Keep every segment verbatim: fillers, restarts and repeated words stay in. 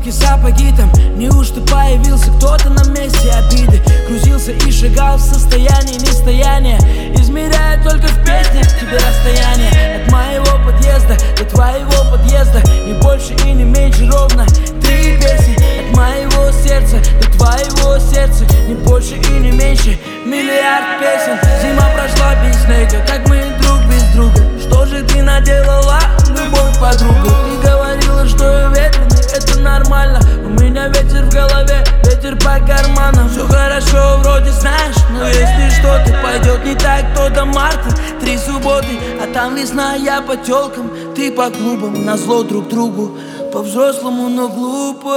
кроссовки, сапоги там. Неужто появился кто-то на месте обиды? Крутился и шагал в состоянии нестояния, измеряя только в песнях тебе расстояние. От моего подъезда до твоего подъезда не больше и не меньше, ровно три песни. От моего сердца до твоего сердца не больше и не меньше, миллиард песен. Зима прошла без снега, как мы друг без друга. Что же ты наделала, любовь, подруга? Ты говорила, что я ветреный, это нормально. У меня ветер в голове, ветер по карманам. Все хорошо, вроде знаешь, но если что-то пойдет не так, то до марта три субботы, а там весна, я по телкам, ты по клубам. Назло друг другу, по-взрослому, но глупо.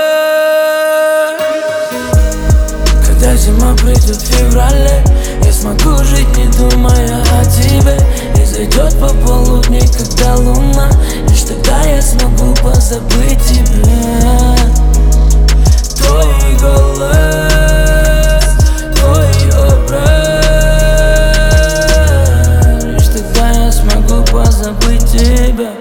Когда зима придет в феврале, я смогу жить, не думая о тебе. И зайдет пополудни, когда луна, лишь тогда я смогу позабыть тебя. Твой голос, твой образ, лишь тогда я смогу позабыть тебя.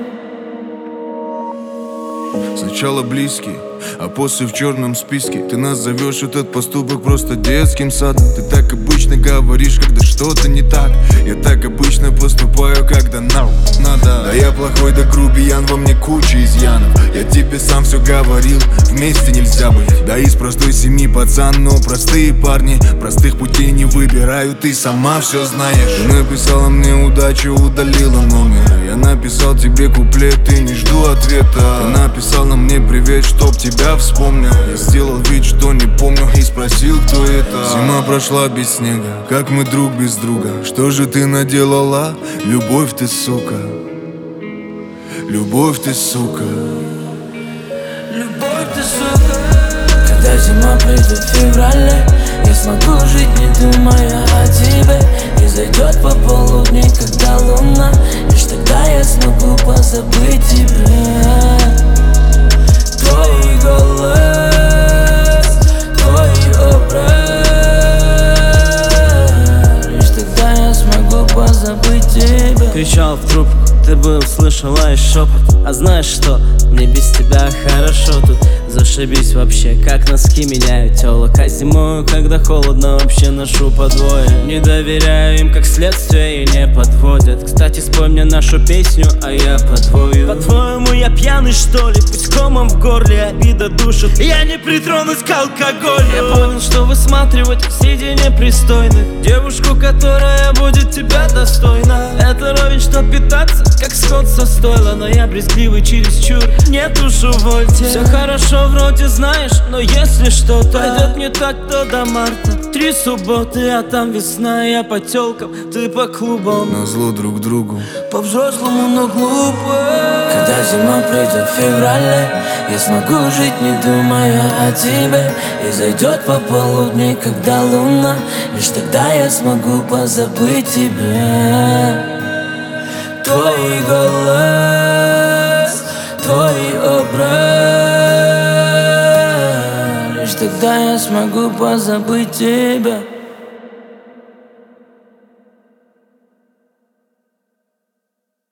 Сначала близкий, а после в черном списке. Ты назовешь этот поступок просто детским садом. Ты так обычно говоришь, когда что-то не так. Я так обычно поступаю, когда нам надо. Да я плохой, да грубиян, во мне куча изъянов. Я тебе сам все говорил, вместе нельзя быть. Да из простой семьи пацан, но простые парни простых путей не выбирают, ты сама все знаешь. Ты написала мне удачу, удалила номер. Я написал тебе куплет и не жду ответа. Ты написала мне привет, чтоб тебя вспомнил. Я сделал вид, что не помню, и спросил, кто это. Зима прошла без снега, как мы друг без друга. Что же ты наделала? Любовь ты, сука. Любовь ты, сука. Любовь ты, сука. Когда зима придет в феврале, я смогу жить, не думая о тебе. И зайдет пополудни, когда луна, лишь тогда я смогу позабыть тебя. Твой голос, твой образ, лишь тогда я смогу позабыть тебя. Кричал в трубку, ты бы услышала и шепот. А знаешь что, мне без тебя хорошо тут. Зашибись вообще, как носки меняют тёлок. А зимою, когда холодно, вообще ношу по двое. Не доверяю им, как следствие, и не подводят. Кстати, спой мне нашу песню, а я подвою. По-твоему, я пьяный, что ли? Пусть комом в горле, обида душит. Я не притронусь к алкоголю. Я понял, что высматривать среди непристойных девушку, которая будет тебя достойна. Это ровень, что питаться, как скот со стойла. Но я брезгливый чересчур, не душу вольте. Все хорошо вроде знаешь, но если что-то пойдет не так, то до марта три субботы, а там весна, я по телкам, ты по клубам. Назло друг другу, по-взрослому, но глупо. Когда зима придет в феврале, я смогу жить, не думая о тебе. И зайдет пополудни, когда луна, лишь тогда я смогу позабыть тебя. Твой голос, твой образ, лишь тогда я смогу позабыть тебя.